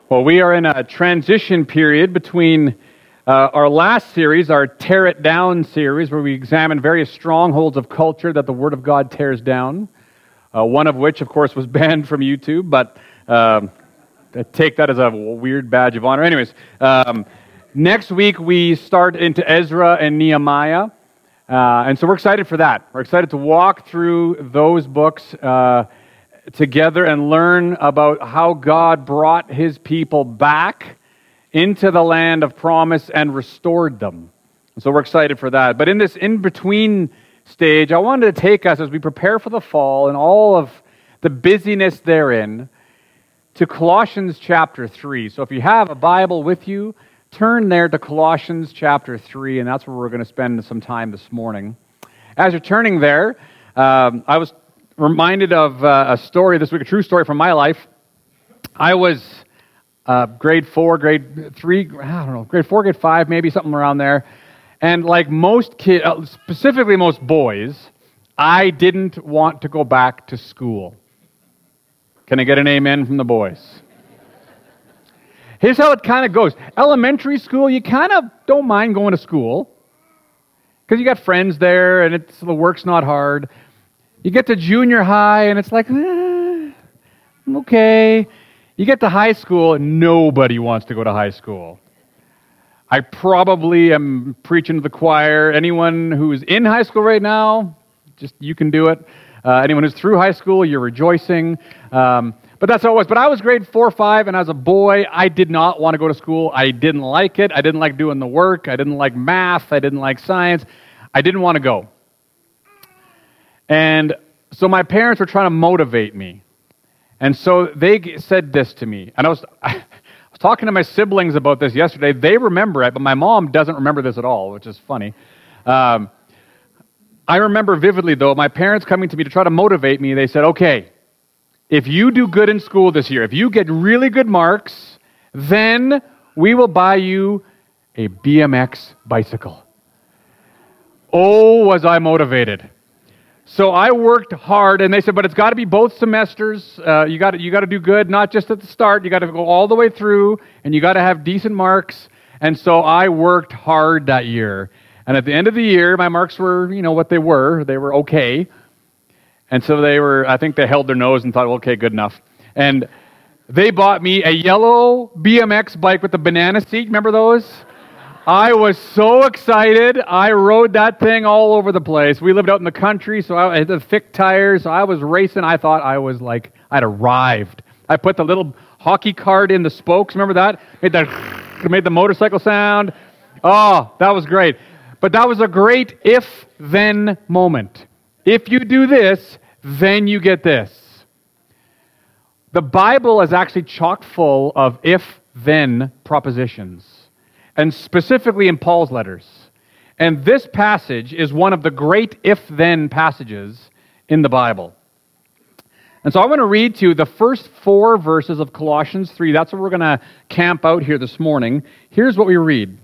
Well, we are in a transition period between our last series, our Tear It Down series, where we examine various strongholds of culture that the Word of God tears down, one of which, of course, was banned from YouTube, but I take that as a weird badge of honor. Anyways, next week we start into Ezra and Nehemiah, and so we're excited for that. We're excited to walk through those books together and learn about how God brought His people back into the land of promise and restored them. And so we're excited for that. But in this in-between stage, I wanted to take us as we prepare for the fall and all of the busyness therein to Colossians chapter 3. So if you have a Bible with you, turn there to Colossians chapter 3, and that's where we're going to spend some time this morning. As you're turning there, I was reminded of a story this week, a true story from my life. I was grade 4, grade 3, I don't know, grade 4, grade 5, maybe something around there. And like most kids, specifically most boys, I didn't want to go back to school. Can I get an amen from the boys? Here's how it kind of goes. Elementary school, you kind of don't mind going to school because you got friends there and the work's not hard. You get to junior high, and it's like, okay. You get to high school, and nobody wants to go to high school. I probably am preaching to the choir. Anyone who's in high school right now, just you can do it. Anyone who's through high school, you're rejoicing. But that's how it was. But I was grade 4 or 5, and as a boy, I did not want to go to school. I didn't like it. I didn't like doing the work. I didn't like math. I didn't like science. I didn't want to go. And so my parents were trying to motivate me. And so they said this to me. And I was talking to my siblings about this yesterday. They remember it, but my mom doesn't remember this at all, which is funny. I remember vividly, though, my parents coming to me to try to motivate me. They said, okay, if you do good in school this year, if you get really good marks, then we will buy you a BMX bicycle. Oh, was I motivated. So I worked hard, and they said, but it's got to be both semesters. You got to do good, not just at the start. You got to go all the way through, and you got to have decent marks. And so I worked hard that year. And at the end of the year, my marks were, what they were. They were okay. And so I think they held their nose and thought, okay, good enough. And they bought me a yellow BMX bike with the banana seat. Remember those? I was so excited. I rode that thing all over the place. We lived out in the country, so I had the thick tires. So I was racing. I thought I'd arrived. I put the little hockey card in the spokes. Remember that? Made the motorcycle sound. Oh, that was great. But that was a great if-then moment. If you do this, then you get this. The Bible is actually chock full of if-then propositions, and specifically in Paul's letters. And this passage is one of the great if-then passages in the Bible. And so I want to read to you the first 4 verses of Colossians 3. That's what we're going to camp out here this morning. Here's what we read.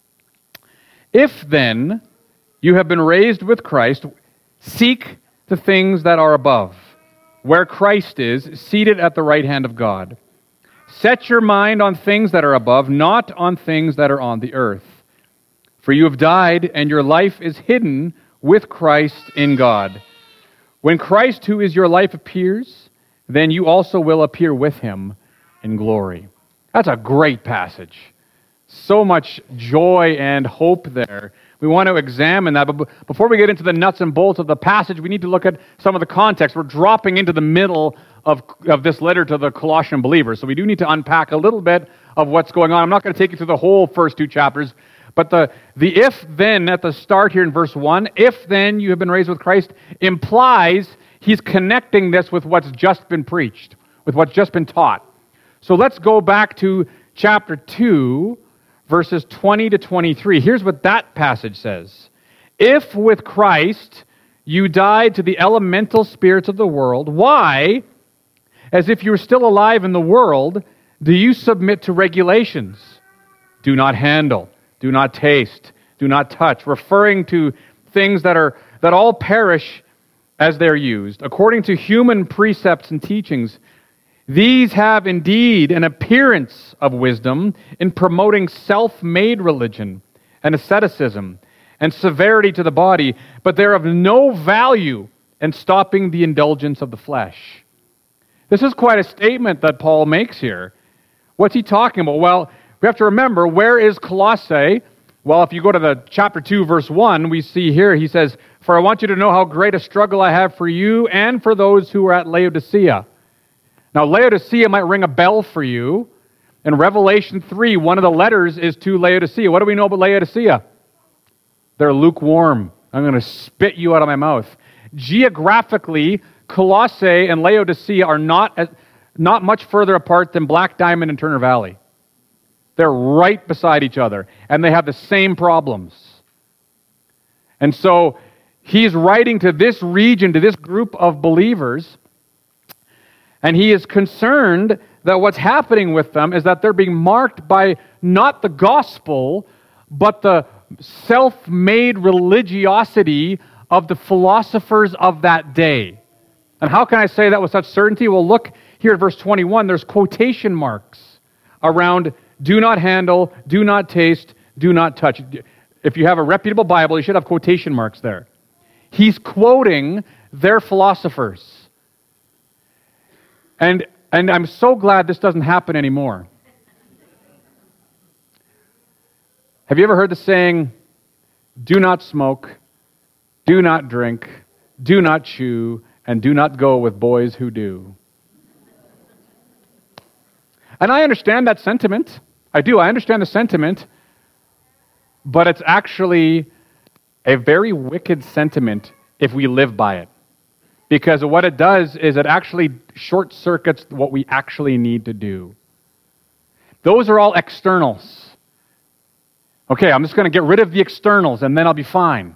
If then you have been raised with Christ, seek the things that are above, where Christ is, seated at the right hand of God. Set your mind on things that are above, not on things that are on the earth. For you have died, and your life is hidden with Christ in God. When Christ, who is your life, appears, then you also will appear with Him in glory. That's a great passage. So much joy and hope there. We want to examine that, but before we get into the nuts and bolts of the passage, we need to look at some of the context. We're dropping into the middle of this letter to the Colossian believers, so we do need to unpack a little bit of what's going on. I'm not going to take you through the whole first 2 chapters, but the if-then at the start here in verse 1, if then you have been raised with Christ, implies he's connecting this with what's just been preached, with what's just been taught. So let's go back to chapter 2, verses 20 to 23. Here's what that passage says. If with Christ you died to the elemental spirits of the world, why, as if you were still alive in the world, do you submit to regulations? Do not handle, do not taste, do not touch, referring to things that all perish as they're used, according to human precepts and teachings. These have indeed an appearance of wisdom in promoting self-made religion and asceticism and severity to the body, but they're of no value in stopping the indulgence of the flesh. This is quite a statement that Paul makes here. What's he talking about? Well, we have to remember, where is Colossae? Well, if you go to the chapter 2, verse 1, we see here, he says, "For I want you to know how great a struggle I have for you and for those who are at Laodicea." Now, Laodicea might ring a bell for you. In Revelation 3, one of the letters is to Laodicea. What do we know about Laodicea? They're lukewarm. I'm going to spit you out of my mouth. Geographically, Colossae and Laodicea are not much further apart than Black Diamond and Turner Valley. They're right beside each other, and they have the same problems. And so he's writing to this region, to this group of believers, and he is concerned that what's happening with them is that they're being marked by not the gospel, but the self-made religiosity of the philosophers of that day. And how can I say that with such certainty? Well, look here at verse 21. There's quotation marks around do not handle, do not taste, do not touch. If you have a reputable Bible, you should have quotation marks there. He's quoting their philosophers. And I'm so glad this doesn't happen anymore. Have you ever heard the saying, do not smoke, do not drink, do not chew, and do not go with boys who do? And I understand that sentiment. I do. I understand the sentiment. But it's actually a very wicked sentiment if we live by it. Because what it does is it actually short-circuits what we actually need to do. Those are all externals. Okay, I'm just going to get rid of the externals and then I'll be fine.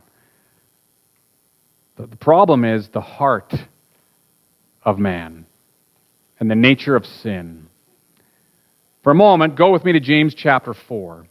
The problem is the heart of man and the nature of sin. For a moment, go with me to James chapter 4.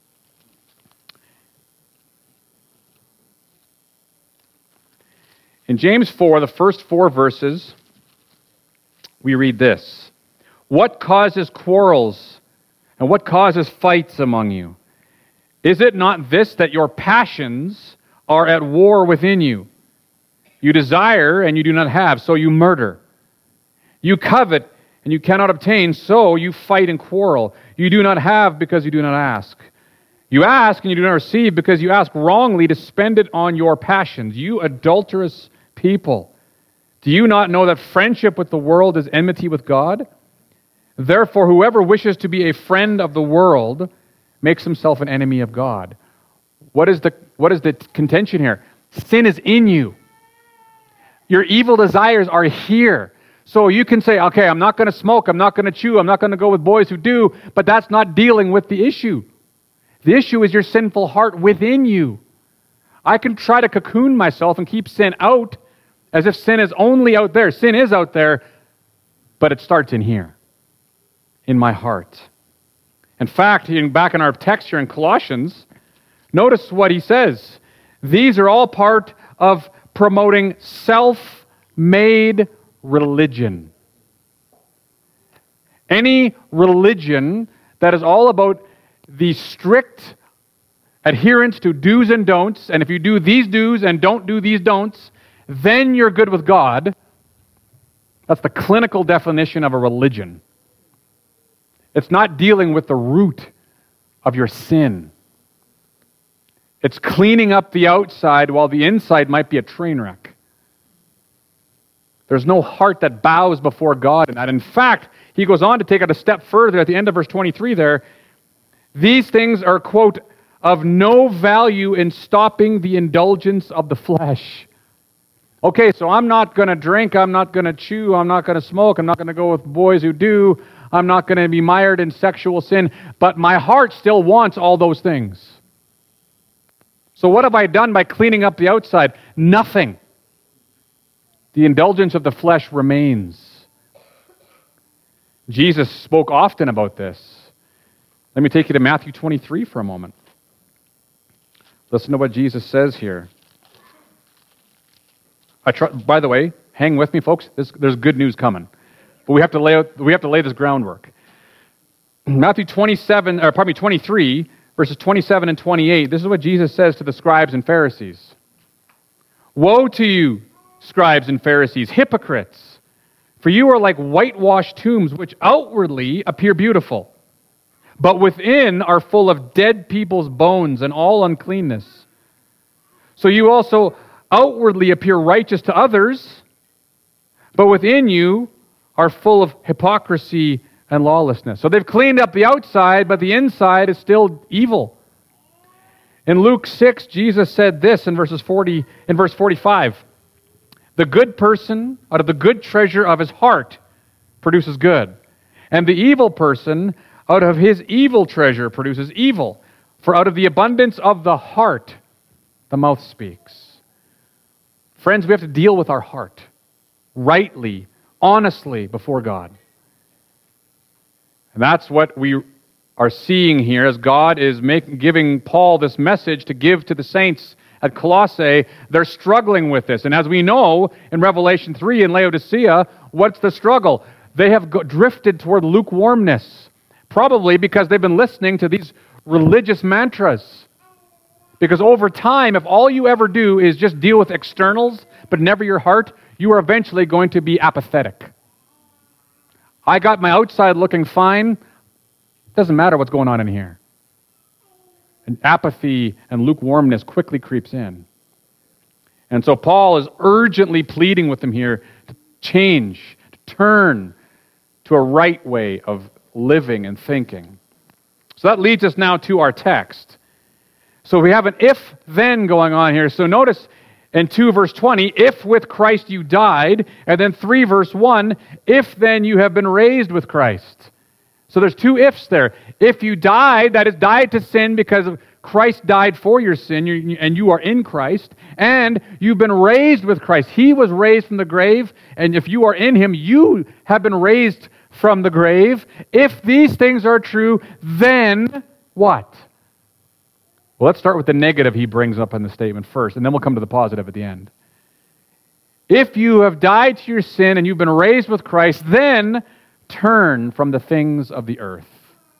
In James 4, the first 4 verses, we read this. What causes quarrels and what causes fights among you? Is it not this, that your passions are at war within you? You desire and you do not have, so you murder. You covet and you cannot obtain, so you fight and quarrel. You do not have because you do not ask. You ask and you do not receive because you ask wrongly to spend it on your passions. You adulterous people, do you not know that friendship with the world is enmity with God? Therefore, whoever wishes to be a friend of the world makes himself an enemy of God. What is the contention here? Sin is in you. Your evil desires are here. So you can say, okay, I'm not going to smoke, I'm not going to chew, I'm not going to go with boys who do, but that's not dealing with the issue. The issue is your sinful heart within you. I can try to cocoon myself and keep sin out as if sin is only out there. Sin is out there, but it starts in here, in my heart. In fact, back in our text here in Colossians, notice what he says. These are all part of promoting self-made religion. Any religion that is all about the strict adherence to do's and don'ts, and if you do these do's and don't do these don'ts, then you're good with God. That's the clinical definition of a religion. It's not dealing with the root of your sin. It's cleaning up the outside while the inside might be a train wreck. There's no heart that bows before God in that. In fact, he goes on to take it a step further at the end of verse 23 there. These things are, quote, of no value in stopping the indulgence of the flesh. Okay, so I'm not going to drink, I'm not going to chew, I'm not going to smoke, I'm not going to go with boys who do, I'm not going to be mired in sexual sin, but my heart still wants all those things. So what have I done by cleaning up the outside? Nothing. The indulgence of the flesh remains. Jesus spoke often about this. Let me take you to Matthew 23 for a moment. Listen to what Jesus says here. By the way, hang with me, folks. There's good news coming. But we have to lay this groundwork. Matthew 23, verses 27 and 28, this is what Jesus says to the scribes and Pharisees. Woe to you, scribes and Pharisees, hypocrites! For you are like whitewashed tombs, which outwardly appear beautiful, but within are full of dead people's bones and all uncleanness. So you also outwardly appear righteous to others, but within you are full of hypocrisy and lawlessness. So they've cleaned up the outside, but the inside is still evil. In Luke 6, Jesus said this in verse 45. The good person out of the good treasure of his heart produces good, and the evil person out of his evil treasure produces evil. For out of the abundance of the heart, the mouth speaks. Friends, we have to deal with our heart rightly, honestly before God. And that's what we are seeing here as God is giving Paul this message to give to the saints at Colossae. They're struggling with this. And as we know in Revelation 3 in Laodicea, what's the struggle? They have drifted toward lukewarmness, probably because they've been listening to these religious mantras. Because over time, if all you ever do is just deal with externals, but never your heart, you are eventually going to be apathetic. I got my outside looking fine. Doesn't matter what's going on in here. And apathy and lukewarmness quickly creeps in. And so Paul is urgently pleading with them here to change, to turn to a right way of living and thinking. So that leads us now to our text. So we have an if-then going on here. So notice in 2 verse 20, if with Christ you died, and then 3 verse 1, if then you have been raised with Christ. So there's two ifs there. If you died, that is died to sin because Christ died for your sin, and you are in Christ, and you've been raised with Christ. He was raised from the grave, and if you are in Him, you have been raised from the grave. If these things are true, then what? Well, let's start with the negative he brings up in the statement first, and then we'll come to the positive at the end. If you have died to your sin and you've been raised with Christ, then turn from the things of the earth.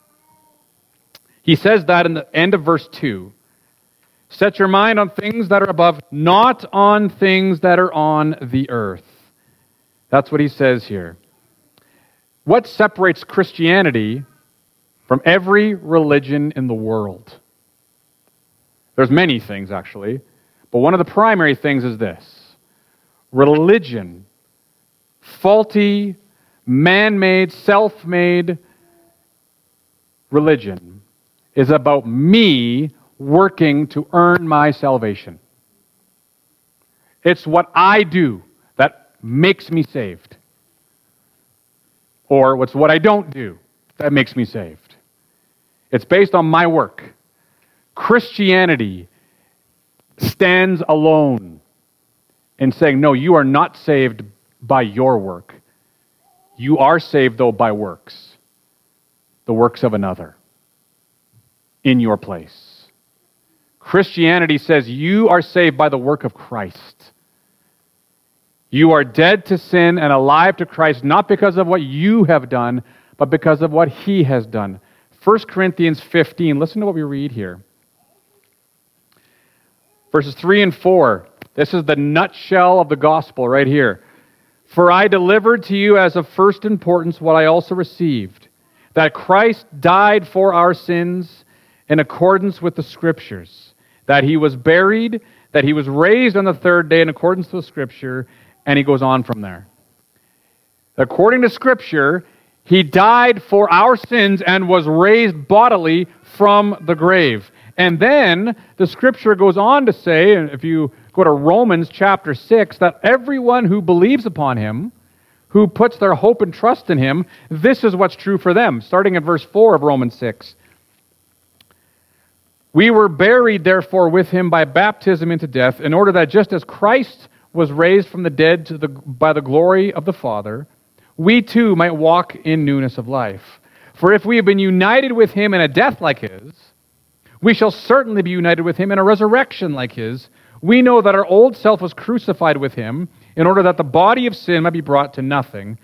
He says that in the end of verse 2. Set your mind on things that are above, not on things that are on the earth. That's what he says here. What separates Christianity from every religion in the world? There's many things, actually, but one of the primary things is this. Religion, faulty, man-made, self-made religion is about me working to earn my salvation. It's what I do that makes me saved. Or it's what I don't do that makes me saved. It's based on my work. Christianity stands alone in saying, no, you are not saved by your work. You are saved, though, by works. The works of another in your place. Christianity says you are saved by the work of Christ. You are dead to sin and alive to Christ, not because of what you have done, but because of what He has done. 1 Corinthians 15, listen to what we read here. Verses 3 and 4. This is the nutshell of the gospel right here. For I delivered to you as of first importance what I also received, that Christ died for our sins in accordance with the Scriptures, that He was buried, that He was raised on the third day in accordance with the Scripture, and he goes on from there. According to Scripture, He died for our sins and was raised bodily from the grave. And then the Scripture goes on to say, and if you go to Romans chapter 6, that everyone who believes upon Him, who puts their hope and trust in Him, this is what's true for them. Starting at verse 4 of Romans 6. We were buried, therefore, with Him by baptism into death, in order that just as Christ was raised from the dead by the glory of the Father, we too might walk in newness of life. For if we have been united with Him in a death like His, we shall certainly be united with Him in a resurrection like His. We know that our old self was crucified with Him in order that the body of sin might be brought to nothing,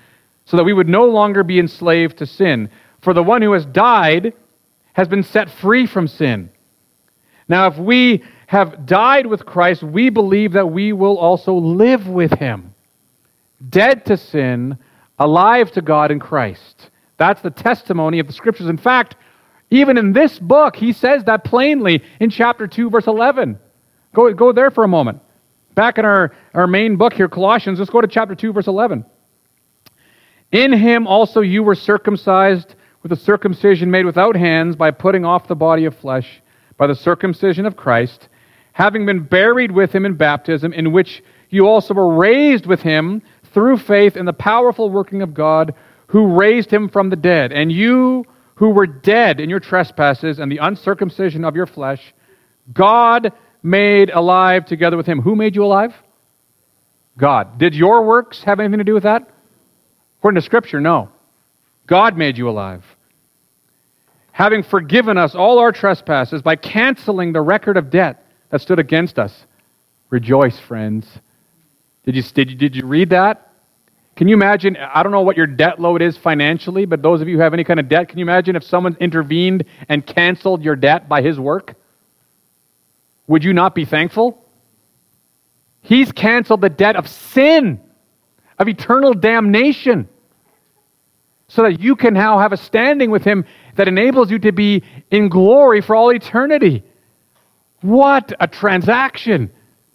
so that we would no longer be enslaved to sin. For the one who has died has been set free from sin. Now, if we have died with Christ, we believe that we will also live with him. Dead to sin, alive to God in Christ. That's the testimony of the Scriptures. In fact, even in this book, he says that plainly in chapter 2, verse 11. Go there for a moment. Back in our main book here, Colossians, let's go to chapter 2, verse 11. In him also you were circumcised with a circumcision made without hands by putting off the body of flesh by the circumcision of Christ, having been buried with him in baptism, in which you also were raised with him through faith in the powerful working of God who raised him from the dead. And you who were dead in your trespasses and the uncircumcision of your flesh, God made alive together with him. Who made you alive? God. Did your works have anything to do with that? According to Scripture, no. God made you alive. Having forgiven us all our trespasses by canceling the record of debt that stood against us. Rejoice, friends. Did you read that? Can you imagine, I don't know what your debt load is financially, but those of you who have any kind of debt, can you imagine if someone intervened and canceled your debt by his work? Would you not be thankful? He's canceled the debt of sin, of eternal damnation, so that you can now have a standing with him that enables you to be in glory for all eternity. What a transaction!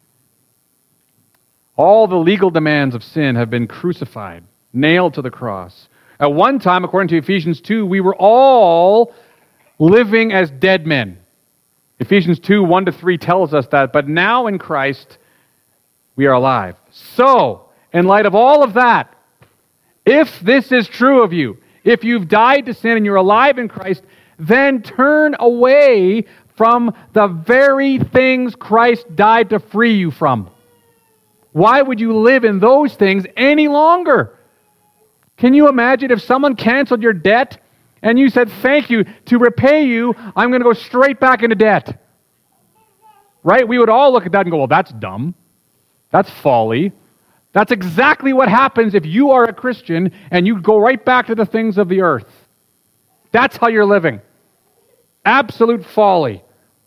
All the legal demands of sin have been crucified, nailed to the cross. At one time, according to Ephesians 2, we were all living as dead men. Ephesians 2, 1-3 tells us that. But now in Christ, we are alive. So, in light of all of that, if this is true of you, if you've died to sin and you're alive in Christ, then turn away from the very things Christ died to free you from. Why would you live in those things any longer? Can you imagine if someone canceled your debt and you said, thank you, to repay you, I'm going to go straight back into debt? Right? We would all look at that and go, well, that's dumb. That's folly. That's exactly what happens if you are a Christian and you go right back to the things of the earth. That's how you're living. Absolute folly.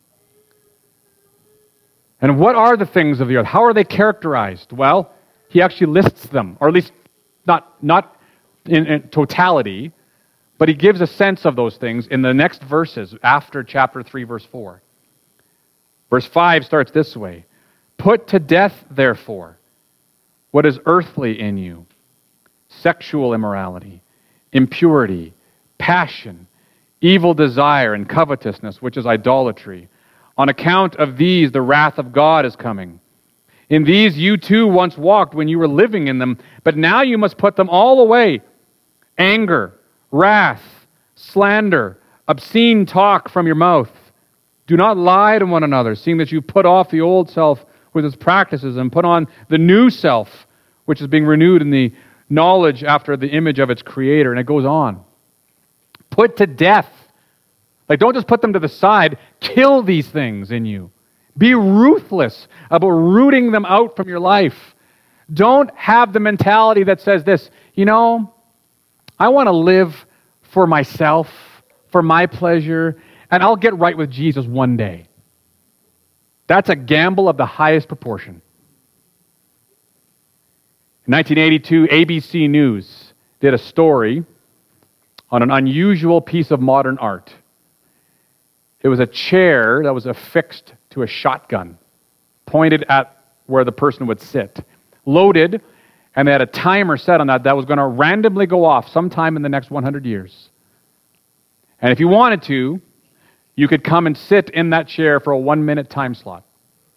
And what are the things of the earth? How are they characterized? Well, he actually lists them, or at least not in totality, but he gives a sense of those things in the next verses after chapter 3, verse 4. Verse 5 starts this way. Put to death, therefore, what is earthly in you: sexual immorality, impurity, passion, evil desire, and covetousness, which is idolatry. On account of these, the wrath of God is coming. In these you too once walked when you were living in them, but now you must put them all away. Anger, wrath, slander, obscene talk from your mouth. Do not lie to one another, seeing that you put off the old self with its practices and put on the new self, which is being renewed in the knowledge after the image of its creator. And it goes on. Put to death. Like, don't just put them to the side. Kill these things in you. Be ruthless about rooting them out from your life. Don't have the mentality that says this, I want to live for myself, for my pleasure, and I'll get right with Jesus one day. That's a gamble of the highest proportion. In 1982, ABC News did a story on an unusual piece of modern art. It was a chair that was affixed to a shotgun, pointed at where the person would sit, loaded, and they had a timer set on that was going to randomly go off sometime in the next 100 years. And if you wanted to, you could come and sit in that chair for a 1-minute time slot.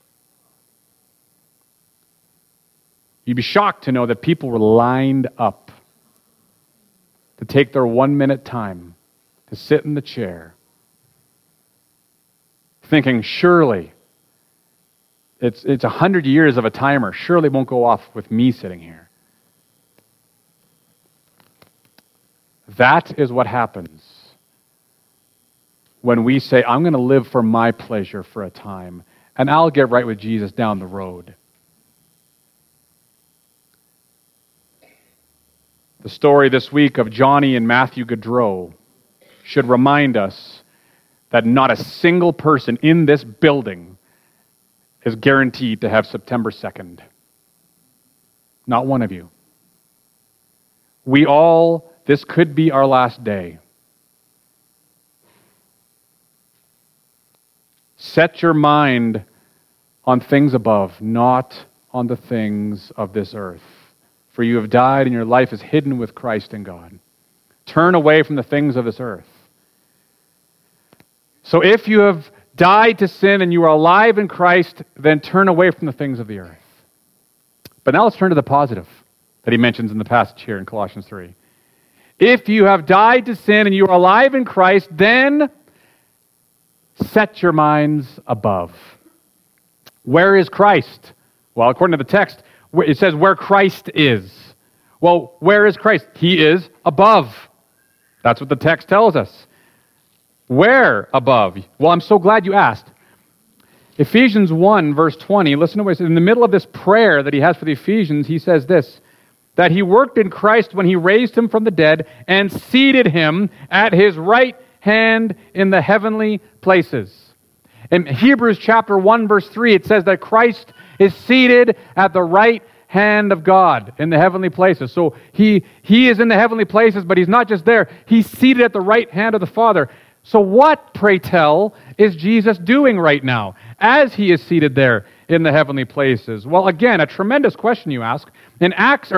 You'd be shocked to know that people were lined up to take their 1-minute time to sit in the chair, thinking, surely, it's 100 years of a timer. Surely it won't go off with me sitting here. That is what happens when we say, I'm going to live for my pleasure for a time, and I'll get right with Jesus down the road. The story this week of Johnny and Matthew Gaudreau should remind us that not a single person in this building is guaranteed to have September 2nd. Not one of you. This could be our last day. Set your mind on things above, not on the things of this earth. For you have died and your life is hidden with Christ in God. Turn away from the things of this earth. So if you have died to sin and you are alive in Christ, then turn away from the things of the earth. But now let's turn to the positive that he mentions in the passage here in Colossians 3. If you have died to sin and you are alive in Christ, then set your minds above. Where is Christ? Well, according to the text, it says where Christ is. Well, where is Christ? He is above. That's what the text tells us. Where above? Well, I'm so glad you asked. Ephesians 1, verse 20, listen to what it says. In the middle of this prayer that he has for the Ephesians, he says this, that he worked in Christ when he raised him from the dead and seated him at his right hand in the heavenly places. In Hebrews chapter 1, verse 3, it says that Christ is seated at the right hand of God in the heavenly places. So he is in the heavenly places, but he's not just there. He's seated at the right hand of the Father. So what, pray tell, is Jesus doing right now as he is seated there in the heavenly places? Well, again, a tremendous question you ask. In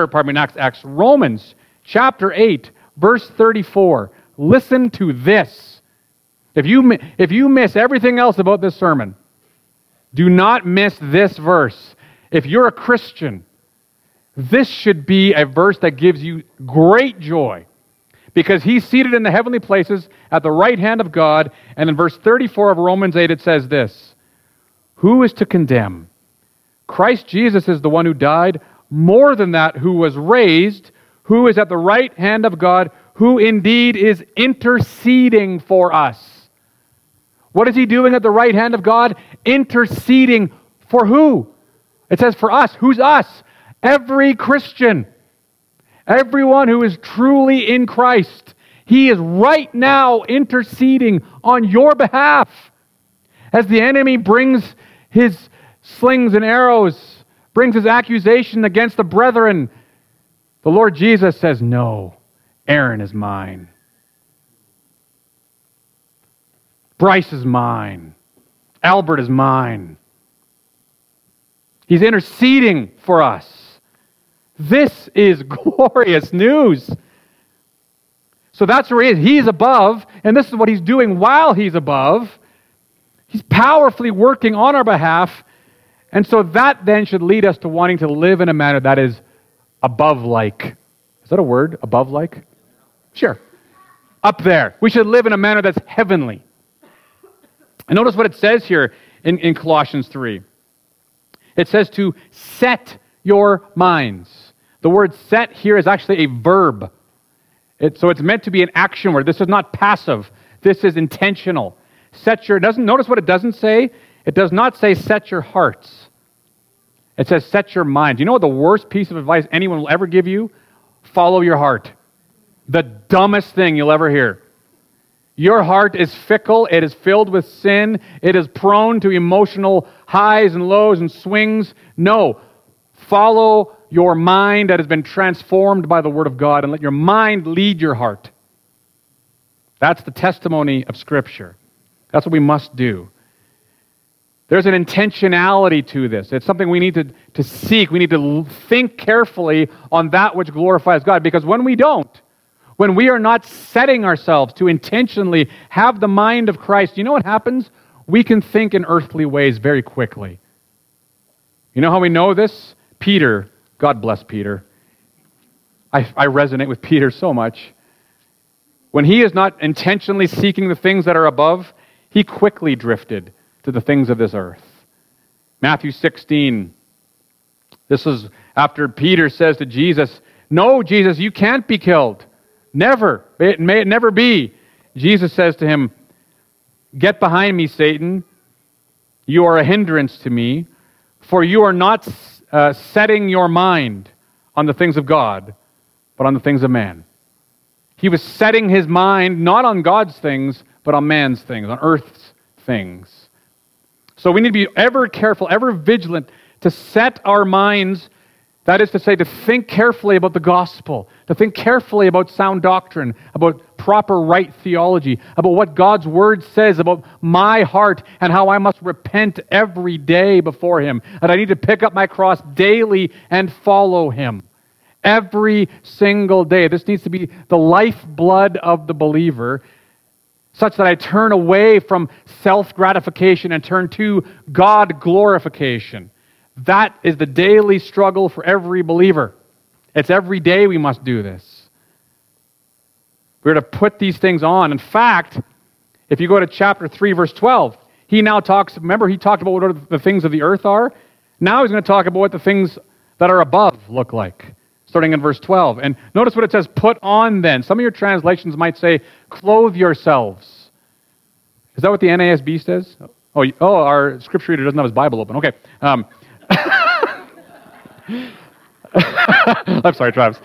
Romans chapter 8, verse 34, listen to this. If you miss everything else about this sermon, do not miss this verse. If you're a Christian, this should be a verse that gives you great joy. Because he's seated in the heavenly places at the right hand of God. And in verse 34 of Romans 8 it says this, who is to condemn? Christ Jesus is the one who died, more than that, who was raised, who is at the right hand of God, who indeed is interceding for us. What is he doing at the right hand of God? Interceding for who? It says for us. Who's us? Every Christian. Everyone who is truly in Christ. He is right now interceding on your behalf. As the enemy brings his slings and arrows, brings his accusation against the brethren, the Lord Jesus says, no, Aaron is mine. Bryce is mine. Albert is mine. He's interceding for us. This is glorious news. So that's where he is. He's above, and this is what he's doing while he's above. He's powerfully working on our behalf, and so that then should lead us to wanting to live in a manner that is above-like. Is that a word? Above-like? Sure. Up there. We should live in a manner that's heavenly. And notice what it says here in Colossians 3. It says to set your minds. The word set here is actually a verb. So it's meant to be an action word. This is not passive. This is intentional. Notice what it doesn't say? It does not say set your hearts. It says set your minds. You know what the worst piece of advice anyone will ever give you? Follow your heart. The dumbest thing you'll ever hear. Your heart is fickle. It is filled with sin. It is prone to emotional highs and lows and swings. No. Follow your mind that has been transformed by the Word of God and let your mind lead your heart. That's the testimony of Scripture. That's what we must do. There's an intentionality to this. It's something we need to seek. We need to think carefully on that which glorifies God. Because when we don't, when we are not setting ourselves to intentionally have the mind of Christ, you know what happens? We can think in earthly ways very quickly. You know how we know this? Peter, God bless Peter. I resonate with Peter so much. When he is not intentionally seeking the things that are above, he quickly drifted to the things of this earth. Matthew 16. This is after Peter says to Jesus, no, Jesus, you can't be killed. Never. May it never be. Jesus says to him, get behind me, Satan. You are a hindrance to me, for you are not setting your mind on the things of God, but on the things of man. He was setting his mind not on God's things, but on man's things, on earth's things. So we need to be ever careful, ever vigilant to set our minds, that is to say, to think carefully about the gospel, to think carefully about sound doctrine, about proper right theology, about what God's word says about my heart and how I must repent every day before him. And I need to pick up my cross daily and follow him. Every single day. This needs to be the lifeblood of the believer, such that I turn away from self-gratification and turn to God glorification. That is the daily struggle for every believer. It's every day we must do this. We're to put these things on. In fact, if you go to chapter 3, verse 12, he now talks, remember he talked about what the things of the earth are? Now he's going to talk about what the things that are above look like, starting in verse 12. And notice what it says, put on then. Some of your translations might say, clothe yourselves. Is that what the NASB says? Oh, our scripture reader doesn't have his Bible open. Okay. I'm sorry, Travis.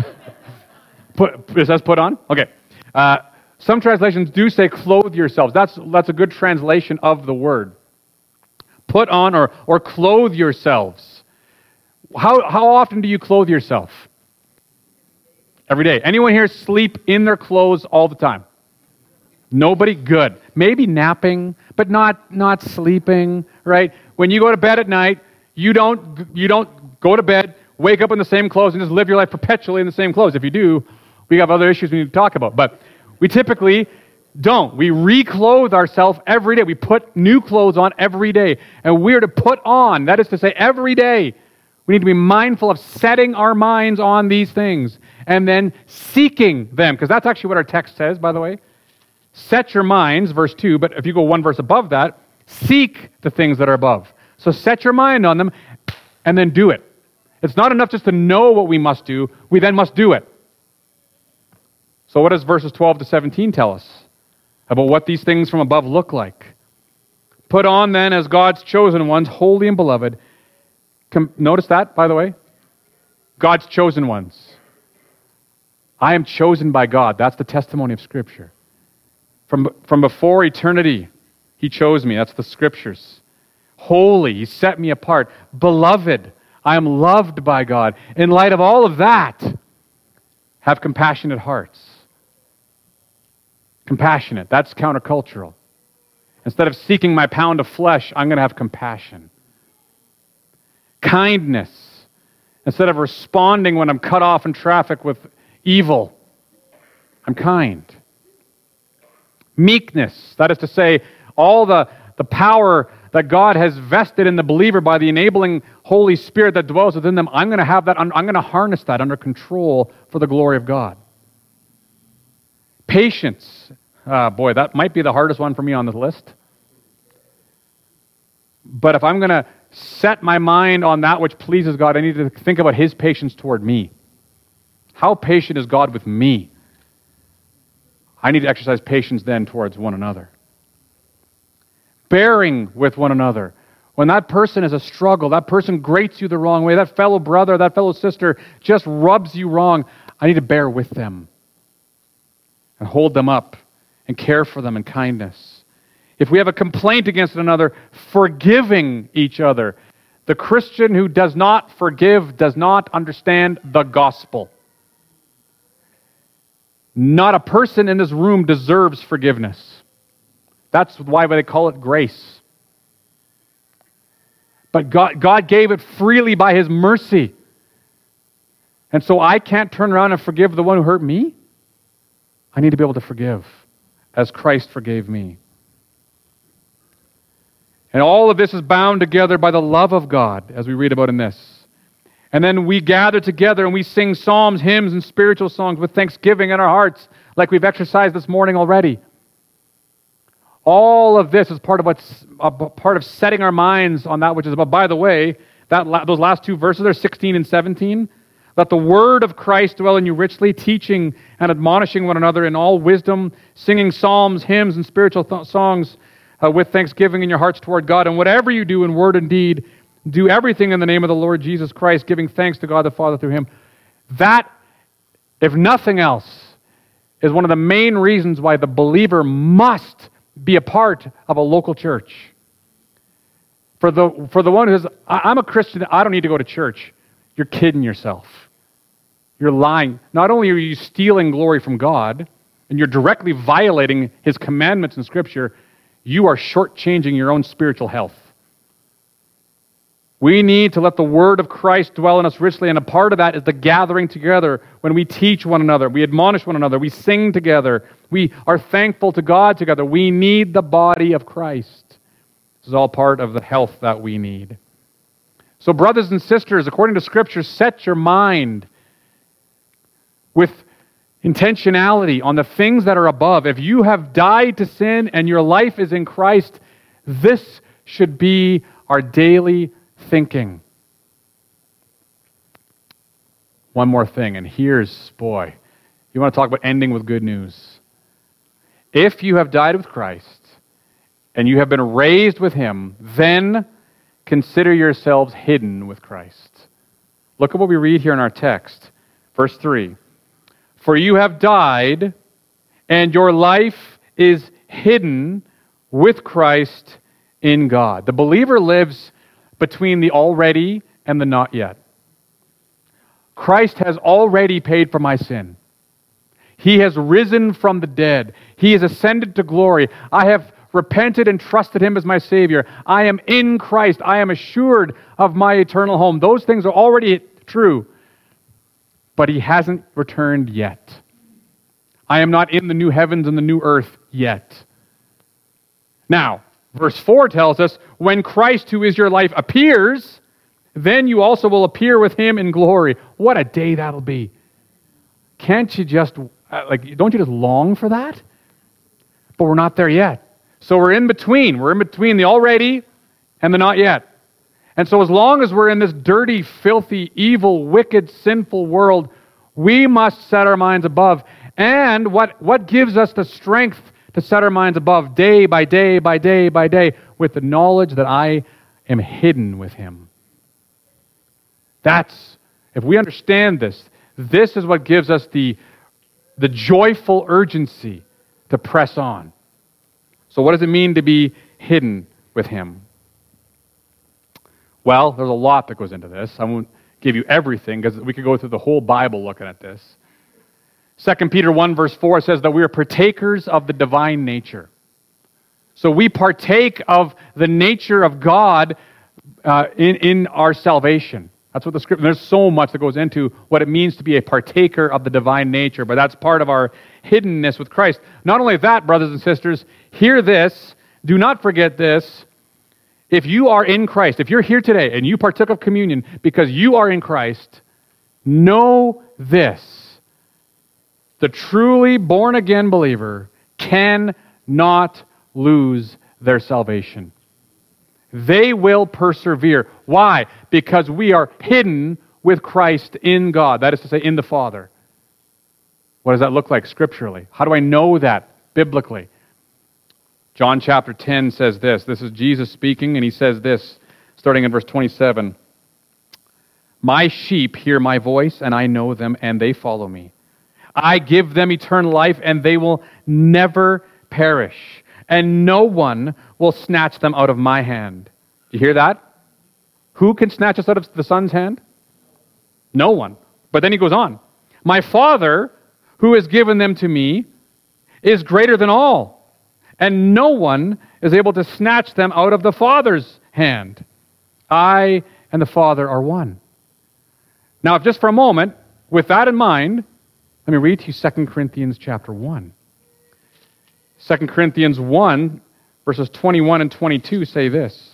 It says put on? Okay. Some translations do say clothe yourselves. That's a good translation of the word. Put on or clothe yourselves. How often do you clothe yourself? Every day. Anyone here sleep in their clothes all the time? Nobody? Good. Maybe napping, but not sleeping, right? When you go to bed at night, you don't go to bed, wake up in the same clothes, and just live your life perpetually in the same clothes. If you do, we have other issues we need to talk about. But we typically don't. We reclothe ourselves every day. We put new clothes on every day. And we're to put on, that is to say, every day, we need to be mindful of setting our minds on these things and then seeking them. Because that's actually what our text says, by the way. Set your minds, verse 2, but if you go one verse above that, seek the things that are above. So set your mind on them and then do it. It's not enough just to know what we must do, we then must do it. So what does verses 12 to 17 tell us about what these things from above look like? Put on then as God's chosen ones, holy and beloved. Notice that, by the way? God's chosen ones. I am chosen by God. That's the testimony of Scripture. From before eternity, he chose me. That's the Scriptures. Holy, he set me apart. Beloved, I am loved by God. In light of all of that, have compassionate hearts. Compassionate, that's countercultural. Instead of seeking my pound of flesh, I'm going to have compassion. Kindness. Instead of responding when I'm cut off in traffic with evil, I'm kind. Meekness, that is to say, all the power that God has vested in the believer by the enabling Holy Spirit that dwells within them, I'm going to have that, I'm going to harness that under control for the glory of God. Patience. Boy, that might be the hardest one for me on the list. But if I'm going to set my mind on that which pleases God, I need to think about his patience toward me. How patient is God with me? I need to exercise patience then towards one another. Bearing with one another. When that person is a struggle, that person grates you the wrong way, that fellow brother, that fellow sister just rubs you wrong, I need to bear with them and hold them up and care for them in kindness. If we have a complaint against another, forgiving each other. The Christian who does not forgive does not understand the gospel. Not a person in this room deserves forgiveness. That's why they call it grace. But God gave it freely by his mercy. And so I can't turn around and forgive the one who hurt me. I need to be able to forgive as Christ forgave me. And all of this is bound together by the love of God, as we read about in this. And then we gather together and we sing psalms, hymns, and spiritual songs with thanksgiving in our hearts, like we've exercised this morning already. All of this is part of setting our minds on that which is above. By the way, those last two verses there, 16 and 17, let the word of Christ dwell in you richly, teaching and admonishing one another in all wisdom, singing psalms, hymns, and spiritual songs with thanksgiving in your hearts toward God. And whatever you do in word and deed, do everything in the name of the Lord Jesus Christ, giving thanks to God the Father through him. That if nothing else, is one of the main reasons why the believer must be a part of a local church. For the one who says, I'm a Christian, I don't need to go to church, you're kidding yourself. You're lying. Not only are you stealing glory from God, and you're directly violating His commandments in Scripture, you are shortchanging your own spiritual health. We need to let the Word of Christ dwell in us richly, and a part of that is the gathering together when we teach one another, we admonish one another, we sing together, we are thankful to God together. We need the body of Christ. This is all part of the health that we need. So brothers and sisters, according to Scripture, set your mind with intentionality on the things that are above. If you have died to sin and your life is in Christ, this should be our daily thinking. One more thing, and here's, boy, you want to talk about ending with good news. If you have died with Christ and you have been raised with Him, then consider yourselves hidden with Christ. Look at what we read here in our text. Verse 3. For you have died, and your life is hidden with Christ in God. The believer lives between the already and the not yet. Christ has already paid for my sin. He has risen from the dead. He has ascended to glory. I have repented and trusted Him as my Savior. I am in Christ. I am assured of my eternal home. Those things are already true. But He hasn't returned yet. I am not in the new heavens and the new earth yet. Now, verse 4 tells us, when Christ, who is your life, appears, then you also will appear with Him in glory. What a day that'll be. Can't you just, don't you just long for that? But we're not there yet. So we're in between. We're in between the already and the not yet. And so as long as we're in this dirty, filthy, evil, wicked, sinful world, we must set our minds above. And what gives us the strength to set our minds above day by day by day by day? With the knowledge that I am hidden with Him. If we understand this, this is what gives us the joyful urgency to press on. So what does it mean to be hidden with Him? Well, there's a lot that goes into this. I won't give you everything because we could go through the whole Bible looking at this. 2 Peter 1 verse 4 says that we are partakers of the divine nature. So we partake of the nature of God in our salvation. That's what the Scripture, there's so much that goes into what it means to be a partaker of the divine nature, but that's part of our hiddenness with Christ. Not only that, brothers and sisters, hear this, do not forget this. If you are in Christ, if you're here today and you partook of communion because you are in Christ, know this. The truly born-again believer cannot lose their salvation. They will persevere. Why? Because we are hidden with Christ in God. That is to say, in the Father. What does that look like scripturally? How do I know that biblically? John chapter 10 says this. This is Jesus speaking, and He says this, starting in verse 27. My sheep hear my voice, and I know them, and they follow me. I give them eternal life, and they will never perish, and no one will snatch them out of my hand. Do you hear that? Who can snatch us out of the Son's hand? No one. But then He goes on. My Father, who has given them to me, is greater than all. And no one is able to snatch them out of the Father's hand. I and the Father are one. Now, if just for a moment, with that in mind, let me read to you 2 Corinthians chapter 1. 2 Corinthians 1, verses 21 and 22 say this.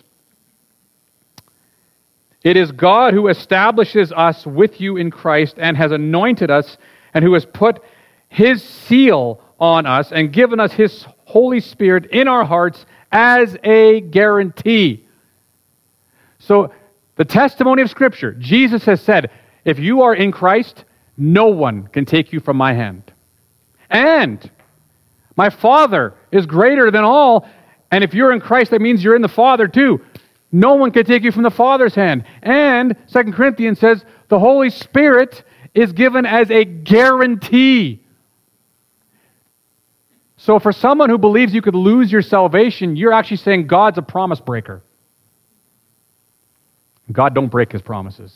It is God who establishes us with you in Christ and has anointed us and who has put His seal on us and given us His Holy Spirit in our hearts as a guarantee. So, the testimony of Scripture, Jesus has said, if you are in Christ, no one can take you from my hand. And my Father is greater than all, and if you're in Christ, that means you're in the Father too. No one can take you from the Father's hand. And 2 Corinthians says, the Holy Spirit is given as a guarantee. So for someone who believes you could lose your salvation, you're actually saying God's a promise breaker. God don't break his promises.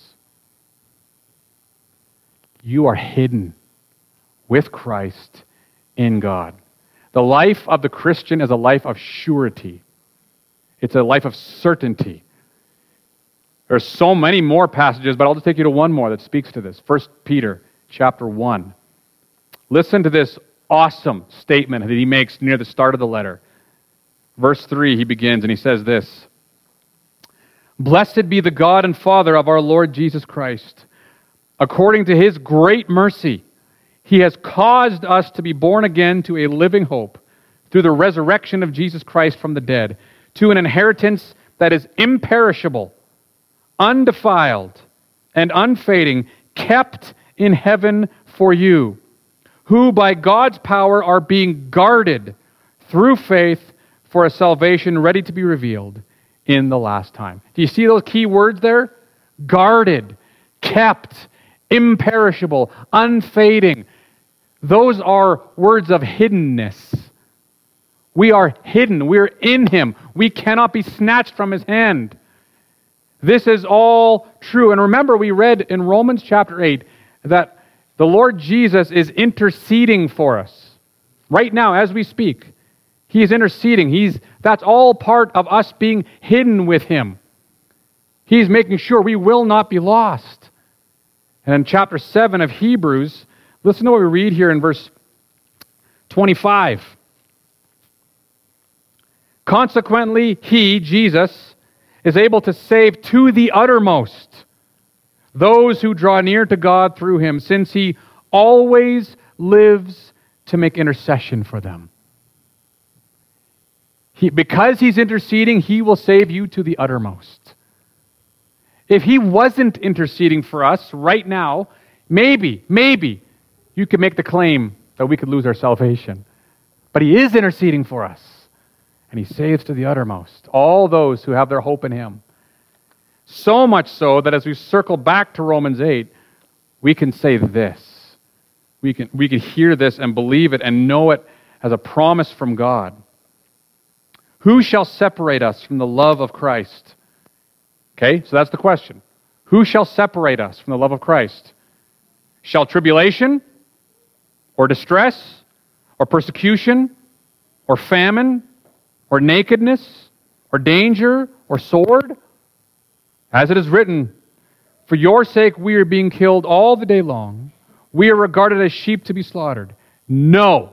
You are hidden with Christ in God. The life of the Christian is a life of surety. It's a life of certainty. There's so many more passages, but I'll just take you to one more that speaks to this. 1 Peter chapter 1. Listen to this awesome statement that he makes near the start of the letter. Verse 3, he begins and he says this: "Blessed be the God and Father of our Lord Jesus Christ. According to his great mercy, he has caused us to be born again to a living hope through the resurrection of Jesus Christ from the dead, to an inheritance that is imperishable, undefiled, and unfading, kept in heaven for you, who by God's power are being guarded through faith for a salvation ready to be revealed in the last time." Do you see those key words there? Guarded, kept, imperishable, unfading. Those are words of hiddenness. We are hidden. We're in him. We cannot be snatched from his hand. This is all true. And remember, we read in Romans chapter 8 that the Lord Jesus is interceding for us. Right now, as we speak, he is interceding. That's all part of us being hidden with him. He's making sure we will not be lost. And in chapter 7 of Hebrews, listen to what we read here in verse 25. "Consequently, he, Jesus, is able to save to the uttermost those who draw near to God through him, since he always lives to make intercession for them." Because he's interceding, he will save you to the uttermost. If he wasn't interceding for us right now, maybe you could make the claim that we could lose our salvation. But he is interceding for us. And he saves to the uttermost all those who have their hope in him. So much so that as we circle back to Romans 8, we can say this. We can hear this and believe it and know it as a promise from God. "Who shall separate us from the love of Christ?" Okay, so that's the question. Who shall separate us from the love of Christ? Shall tribulation, or distress, or persecution, or famine, or nakedness, or danger, or sword? As it is written, "For your sake we are being killed all the day long. We are regarded as sheep to be slaughtered." No.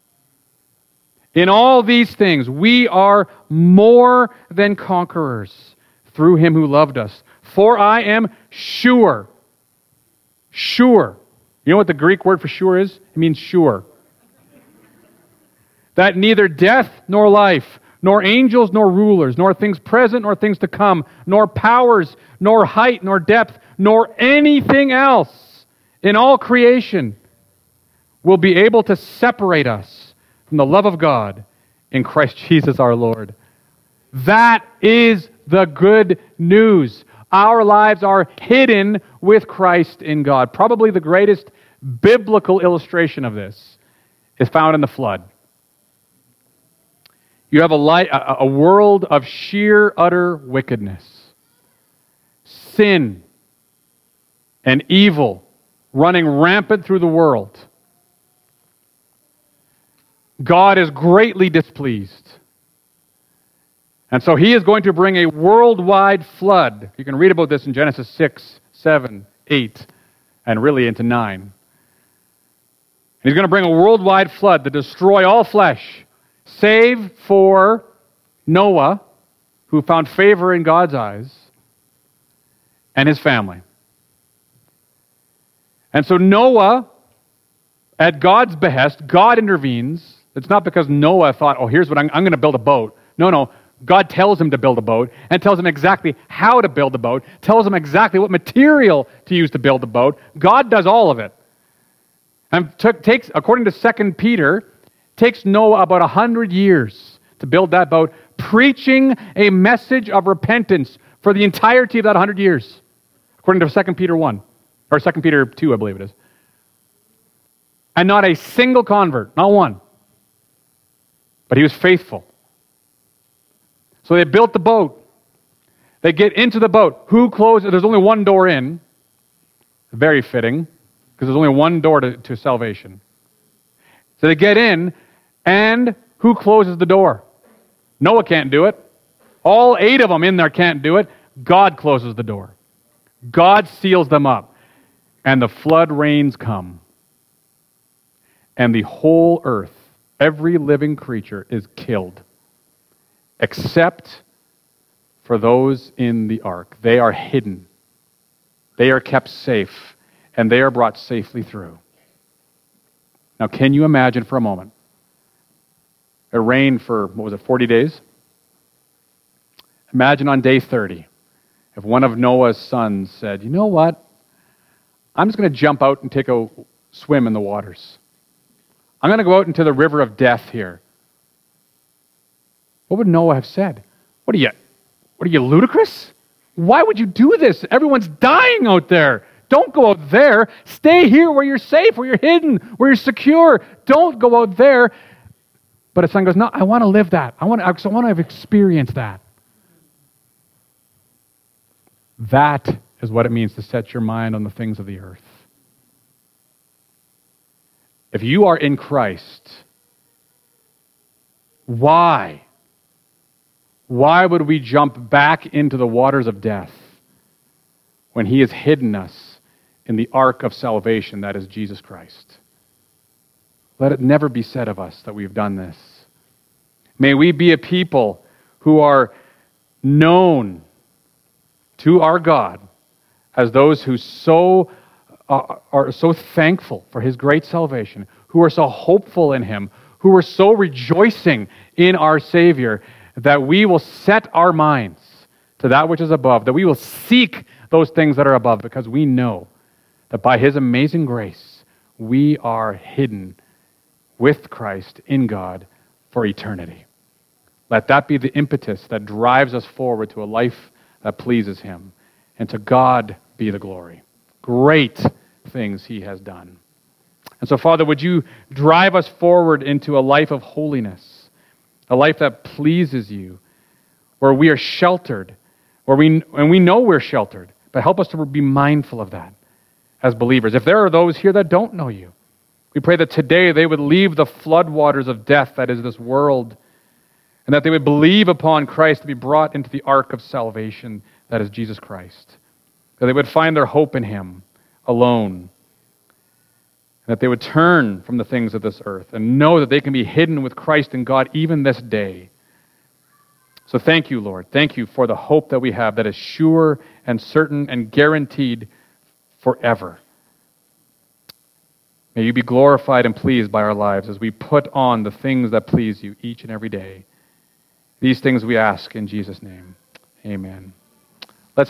In all these things we are more than conquerors through him who loved us. For I am sure. Sure. You know what the Greek word for sure is? It means sure. That neither death nor life, nor angels nor rulers, nor things present nor things to come, nor powers, nor height, nor depth, nor anything else in all creation will be able to separate us from the love of God in Christ Jesus our Lord. That is the good news. Our lives are hidden with Christ in God. Probably the greatest biblical illustration of this is found in the flood. You have a world of sheer, utter wickedness. Sin and evil running rampant through the world. God is greatly displeased. And so he is going to bring a worldwide flood. You can read about this in Genesis 6, 7, 8, and really into 9. And he's going to bring a worldwide flood to destroy all flesh, save for Noah, who found favor in God's eyes, and his family. And so Noah, at God's behest, God intervenes. It's not because Noah thought, oh, here's what I'm going to build a boat. No. God tells him to build a boat and tells him exactly how to build a boat, tells him exactly what material to use to build a boat. God does all of it. And takes, according to 2 Peter, takes Noah about 100 years to build that boat, preaching a message of repentance for the entirety of that 100 years, according to 2 Peter 1. Or 2 Peter 2, I believe it is. And not a single convert, not one. But he was faithful. So they built the boat. They get into the boat. Who closes? There's only one door in. Very fitting, because there's only one door to salvation. So they get in, and who closes the door? Noah can't do it. All 8 of them in there can't do it. God closes the door. God seals them up. And the flood rains come. And the whole earth, every living creature is killed, except for those in the ark. They are hidden. They are kept safe, and they are brought safely through. Now, can you imagine for a moment? It rained for, 40 days? Imagine on day 30, if one of Noah's sons said, you know what? I'm just going to jump out and take a swim in the waters. I'm going to go out into the river of death here. What would Noah have said? What are you, ludicrous? Why would you do this? Everyone's dying out there. Don't go out there. Stay here where you're safe, where you're hidden, where you're secure. Don't go out there. But his son goes, no, I want to live that. I want to have experienced that. That is what it means to set your mind on the things of the earth. If you are in Christ, why? Why would we jump back into the waters of death when He has hidden us in the ark of salvation that is Jesus Christ? Let it never be said of us that we have done this. May we be a people who are known to our God as those who are so thankful for His great salvation, who are so hopeful in Him, who are so rejoicing in our Savior, that we will set our minds to that which is above, that we will seek those things that are above, because we know that by His amazing grace, we are hidden with Christ in God for eternity. Let that be the impetus that drives us forward to a life that pleases Him, and to God be the glory. Great things He has done. And so, Father, would You drive us forward into a life of holiness, a life that pleases You, where we are sheltered, and we know we're sheltered, but help us to be mindful of that as believers. If there are those here that don't know You, we pray that today they would leave the floodwaters of death that is this world, and that they would believe upon Christ to be brought into the ark of salvation that is Jesus Christ. That they would find their hope in Him alone. And that they would turn from the things of this earth and know that they can be hidden with Christ in God even this day. So thank You, Lord. Thank You for the hope that we have that is sure and certain and guaranteed forever. May You be glorified and pleased by our lives as we put on the things that please You each and every day. These things we ask in Jesus' name. Amen.